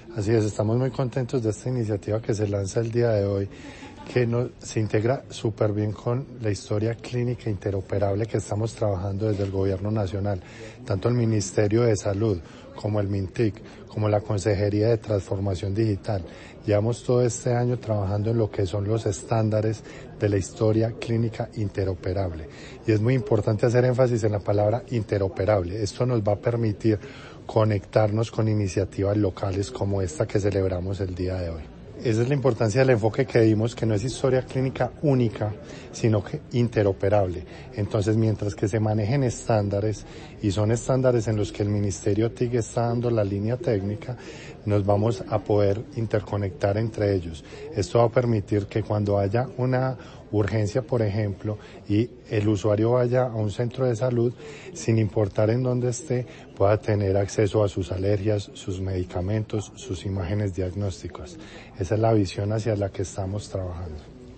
Así es, estamos muy contentos de esta iniciativa que se lanza el día de hoy, que se integra súper bien con la historia clínica interoperable que estamos trabajando desde el Gobierno Nacional, tanto el Ministerio de Salud como el MINTIC, como la Consejería de Transformación Digital. Llevamos todo este año trabajando en lo que son los estándares de la historia clínica interoperable. Y es muy importante hacer énfasis en la palabra interoperable. Esto nos va a permitir conectarnos con iniciativas locales como esta que celebramos el día de hoy. Esa es la importancia del enfoque que dimos, que no es historia clínica única, sino que interoperable. Entonces, mientras que se manejen estándares, y son estándares en los que el Ministerio TIC está dando la línea técnica, nos vamos a poder interconectar entre ellos. Esto va a permitir que cuando haya una urgencia, por ejemplo, y el usuario vaya a un centro de salud, sin importar en dónde esté, pueda tener acceso a sus alergias, sus medicamentos, sus imágenes diagnósticas. Esa es la visión hacia la que estamos trabajando.